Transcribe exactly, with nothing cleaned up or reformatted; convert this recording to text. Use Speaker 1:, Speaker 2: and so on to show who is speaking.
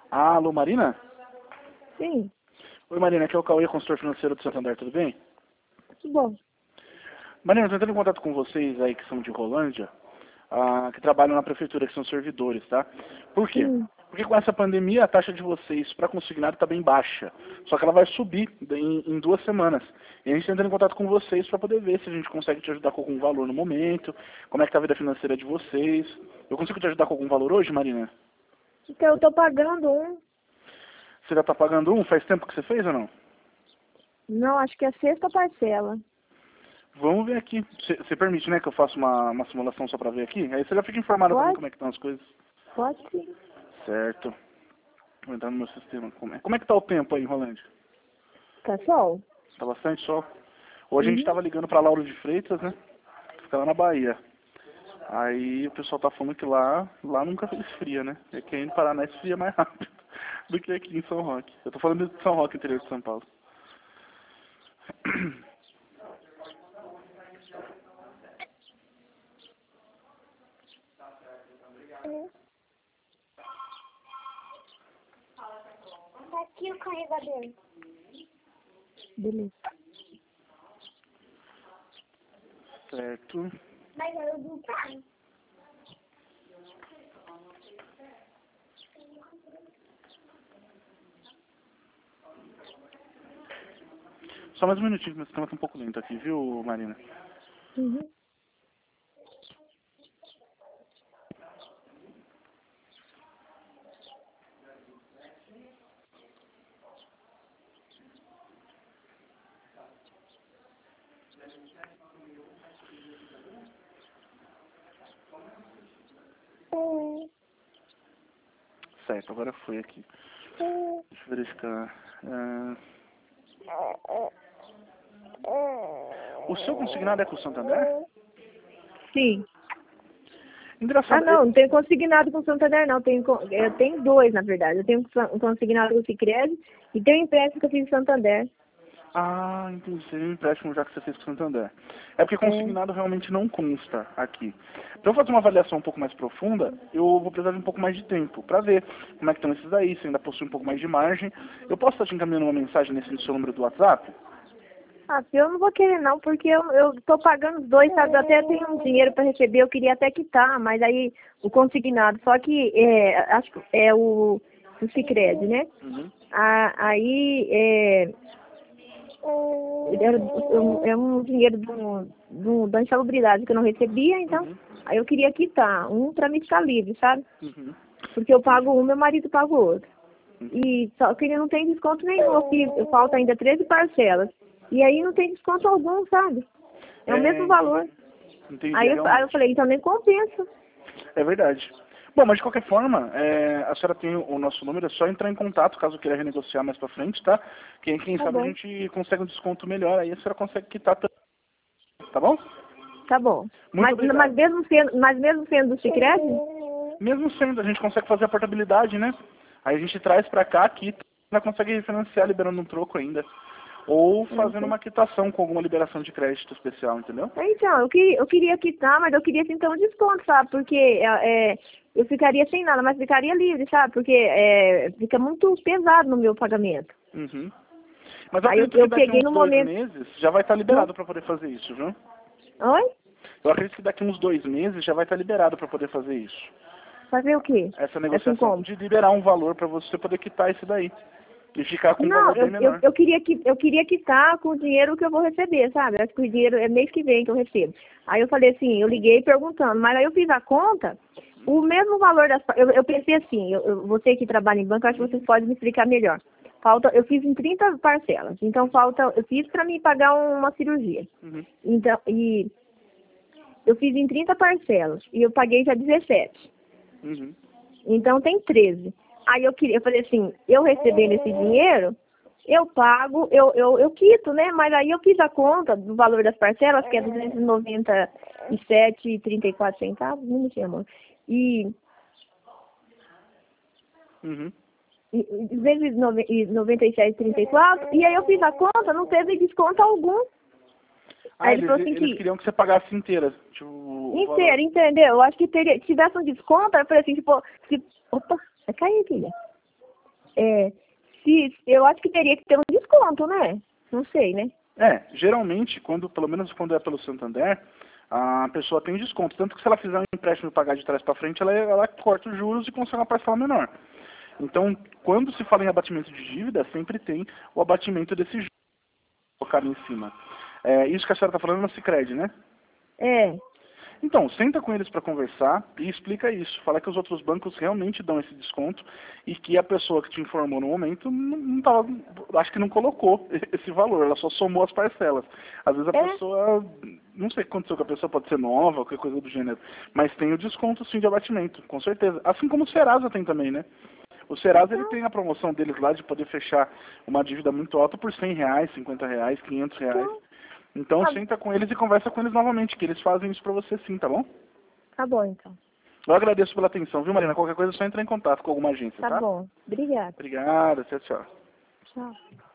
Speaker 1: Ah, alô, Marina?
Speaker 2: Sim,
Speaker 1: Oi, Marina, aqui é o Cauê, consultor financeiro do Santander, tudo bem?
Speaker 2: tudo bom.
Speaker 1: Marina, eu tô entrando em contato com vocês aí que são de Rolândia, ah, que trabalham na prefeitura, que são servidores, tá? Por quê?
Speaker 2: Sim.
Speaker 1: Porque com essa pandemia a taxa de vocês para consignado está bem baixa. Só que ela vai subir em, em duas semanas. E a gente está entrando em contato com vocês para poder ver se a gente consegue te ajudar com algum valor no momento, como é que tá a vida financeira de vocês. Eu consigo te ajudar com algum valor hoje, Marina?
Speaker 2: Então eu tô pagando um.
Speaker 1: Você já está pagando um? Faz tempo que você fez ou não?
Speaker 2: Não, acho que é a sexta parcela.
Speaker 1: Vamos ver aqui. Você permite, né, que eu faça uma, uma simulação só para ver aqui? Aí você já fica informado também
Speaker 2: Pode?
Speaker 1: como é que estão as coisas.
Speaker 2: Pode sim.
Speaker 1: Certo. Vou entrar no meu sistema. Como é, como é que tá o tempo aí em Rolândia?
Speaker 2: Tá sol?
Speaker 1: Tá bastante sol? Hoje a gente
Speaker 2: Uhum.
Speaker 1: estava ligando para Lauro de Freitas, né? Fica lá na Bahia. Aí o pessoal tá falando que lá, lá nunca esfria, né? É que aí no Paraná esfria mais rápido do que aqui em São Roque. Eu tô falando de São Roque, interior de São Paulo.
Speaker 2: Tá aqui o carregador. Beleza.
Speaker 1: Certo.
Speaker 2: Mas eu não pago.
Speaker 1: Só mais um minutinho, meu sistema tá um pouco lento aqui, viu, Marina?
Speaker 2: Uhum.
Speaker 1: Certo, agora foi aqui. Deixa eu verificar. Ah, o seu consignado é com o Santander?
Speaker 2: Sim. Ah,
Speaker 1: Engraçado.
Speaker 2: não, não tenho consignado com o Santander, não. Tenho, co- eu tenho dois, na verdade. Eu tenho um consignado com o Sicredi e tenho um empréstimo que eu fiz no Santander.
Speaker 1: Ah, entendi. Seria um empréstimo já que você fez com o Santander. É porque
Speaker 2: É.
Speaker 1: consignado realmente não consta aqui. Para eu fazer uma avaliação um pouco mais profunda, eu vou precisar de um pouco mais de tempo para ver como é que estão esses daí, se ainda possui um pouco mais de margem. Eu posso estar te encaminhando uma mensagem nesse seu número do WhatsApp?
Speaker 2: Ah, eu não vou querer não, porque eu, eu tô pagando os dois, sabe? Eu até tenho um dinheiro para receber, eu queria até quitar, mas aí o consignado, só que é, acho que é o, o Sicredi, né?
Speaker 1: Uhum.
Speaker 2: Ah, aí é, é, um é um dinheiro do, do, da insalubridade que eu não recebia, então
Speaker 1: Uhum.
Speaker 2: aí eu queria quitar, um para me ficar livre, sabe?
Speaker 1: Uhum.
Speaker 2: Porque eu
Speaker 1: Entendi.
Speaker 2: pago um, meu marido paga o outro.
Speaker 1: Entendi.
Speaker 2: E só que ele não tem desconto nenhum, aqui falta ainda treze parcelas. E aí não tem desconto algum, sabe? É o
Speaker 1: É,
Speaker 2: mesmo valor.
Speaker 1: entendi. Entendi,
Speaker 2: Aí
Speaker 1: é
Speaker 2: eu, aí eu
Speaker 1: realmente.
Speaker 2: falei, então nem compensa.
Speaker 1: É verdade. Bom, mas de qualquer forma, é, a senhora tem o nosso número, é só entrar em contato caso queira renegociar mais pra frente, tá? Quem, quem
Speaker 2: Tá
Speaker 1: sabe a
Speaker 2: bom,
Speaker 1: gente consegue um desconto melhor, aí a senhora consegue quitar também, tá bom?
Speaker 2: tá bom.
Speaker 1: Muito
Speaker 2: Mas, mas
Speaker 1: obrigado.
Speaker 2: mesmo sendo, mas mesmo sendo do Sicredi?
Speaker 1: Mesmo sendo, a gente consegue fazer a portabilidade, né? Aí a gente traz pra cá, quita, ainda consegue refinanciar liberando um troco ainda. Ou fazendo
Speaker 2: Uhum.
Speaker 1: uma quitação com alguma liberação de crédito especial, entendeu?
Speaker 2: Então, eu queria, eu queria quitar, mas eu queria então um desconto, sabe? Porque é, é, eu ficaria sem nada, mas ficaria livre, sabe? Porque é, fica muito pesado no meu pagamento.
Speaker 1: Uhum. Mas eu
Speaker 2: Aí eu,
Speaker 1: acredito que
Speaker 2: eu
Speaker 1: daqui
Speaker 2: peguei
Speaker 1: uns
Speaker 2: no
Speaker 1: dois
Speaker 2: momento.
Speaker 1: meses já vai estar
Speaker 2: Hã?
Speaker 1: liberado para poder fazer isso, viu?
Speaker 2: Oi?
Speaker 1: Eu acredito que daqui uns dois meses já vai estar liberado para poder fazer isso.
Speaker 2: Fazer o quê?
Speaker 1: Essa
Speaker 2: Assim
Speaker 1: negociação
Speaker 2: como?
Speaker 1: de liberar um valor para você poder quitar esse daí. E ficar com um
Speaker 2: Não,
Speaker 1: valor
Speaker 2: eu,
Speaker 1: bem
Speaker 2: eu,
Speaker 1: menor.
Speaker 2: eu, queria que, eu queria quitar com o dinheiro que eu vou receber, sabe? Acho que o dinheiro é mês que vem que eu recebo. Aí eu falei assim, eu liguei perguntando, mas aí eu fiz a conta, o mesmo valor das... Eu, eu pensei assim, eu, eu- você que trabalha em banco, acho que vocês podem me explicar melhor. Falta, eu fiz em trinta parcelas, então falta, eu fiz para me pagar uma cirurgia.
Speaker 1: Uhum.
Speaker 2: Então, e eu fiz em trinta parcelas e eu paguei já dezessete.
Speaker 1: Uhum.
Speaker 2: Então tem treze. Aí eu queria, eu falei assim, eu recebendo esse dinheiro, eu pago, eu, eu, eu quito, né? Mas aí eu fiz a conta do valor das parcelas, que é duzentos e noventa e sete e trinta e quatro centavos, não me chama. E,
Speaker 1: Uhum.
Speaker 2: e e duzentos e noventa e sete e trinta e quatro, e aí eu fiz a conta, não teve desconto algum. Aí
Speaker 1: Ah,
Speaker 2: ele
Speaker 1: eles,
Speaker 2: falou assim
Speaker 1: eles
Speaker 2: que
Speaker 1: queriam que você pagasse inteira, tipo, o valor.
Speaker 2: inteiro, entendeu? Eu acho que teria, tivesse um desconto, aí eu falei assim, tipo, se, opa, vai cair, filha. É, se, eu acho que teria que ter um desconto, né? Não sei, né?
Speaker 1: É, geralmente, quando, pelo menos quando é pelo Santander, a pessoa tem desconto. Tanto que se ela fizer um empréstimo e pagar de trás para frente, ela, ela corta os juros e consegue uma parcela menor. Então, quando se fala em abatimento de dívida, sempre tem o abatimento desse juros colocado em cima. É, isso que a senhora está falando é no Sicredi, né?
Speaker 2: É.
Speaker 1: Então, senta com eles para conversar e explica isso. Fala que os outros bancos realmente dão esse desconto e que a pessoa que te informou no momento não, não tava, acho que não colocou esse valor, ela só somou as parcelas. Às vezes a
Speaker 2: É?
Speaker 1: pessoa, não sei o que aconteceu com a pessoa, pode ser nova, qualquer coisa do gênero, mas tem o desconto sim de abatimento, com certeza. Assim como o Serasa tem também, né? O Serasa ele
Speaker 2: Então,
Speaker 1: tem a promoção deles lá de poder fechar uma dívida muito alta por cem reais, cinquenta reais, quinhentos reais.
Speaker 2: então,
Speaker 1: Então
Speaker 2: tá,
Speaker 1: senta com eles e conversa com eles novamente, que eles fazem isso pra você sim, tá bom?
Speaker 2: tá bom, então.
Speaker 1: Eu agradeço pela atenção, viu, Marina? Qualquer coisa é só entrar em contato com alguma agência,
Speaker 2: Tá
Speaker 1: tá?
Speaker 2: bom. Obrigada.
Speaker 1: Obrigado, tchau, tchau.
Speaker 2: Tchau.